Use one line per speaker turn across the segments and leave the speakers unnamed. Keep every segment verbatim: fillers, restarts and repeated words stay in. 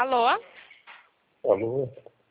Alô?
Alô?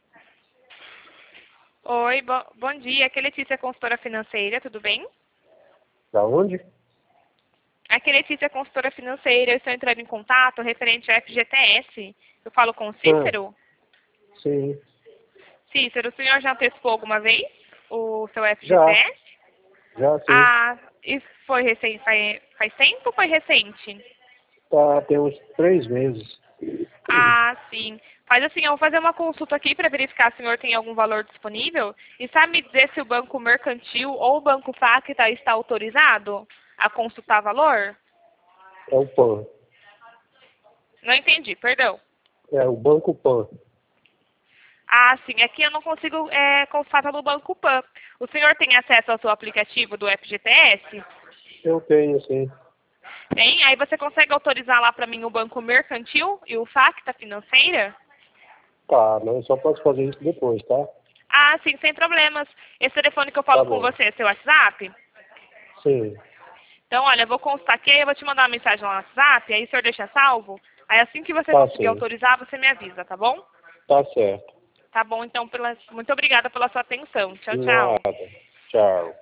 Oi, bo bom dia. Aqui é Letícia, consultora financeira, tudo bem?
Da onde?
Aqui é Letícia, consultora financeira. Eu estou entrando em contato referente ao F G T S. Eu falo com o
Ah,
Cícero?
sim.
Cícero, o senhor já antecipou alguma vez o seu
Já,
F G T S?
já sim.
Ah, isso foi recente, faz, faz tempo ou foi recente?
Tá, tem uns três meses.
Ah, sim. Faz assim, eu vou fazer uma consulta aqui para verificar se o senhor tem algum valor disponível. E sabe me dizer se o banco mercantil ou o banco Facta está autorizado a consultar valor?
É o PAN.
Não entendi, perdão.
É o Banco PAN.
Ah, sim. Aqui eu não consigo é, consultar pelo Banco Pan. O senhor tem acesso ao seu aplicativo do F G T S?
Eu tenho, sim.
Tem? Aí você consegue autorizar lá para mim o banco mercantil e o Facta financeira?
Tá, mas eu só posso fazer isso depois, tá?
Ah, sim, sem problemas. Esse telefone que eu
Tá
falo com
bom.
você é seu WhatsApp?
Sim.
Então, olha, eu vou constar aqui, eu vou te mandar uma mensagem lá no WhatsApp, aí o senhor deixa salvo. Aí assim que você
Tá
conseguir
sim.
autorizar, você me avisa, tá bom?
Tá certo.
Tá bom, então, pela... muito obrigada pela sua atenção. Tchau, tchau.
Nada. Tchau.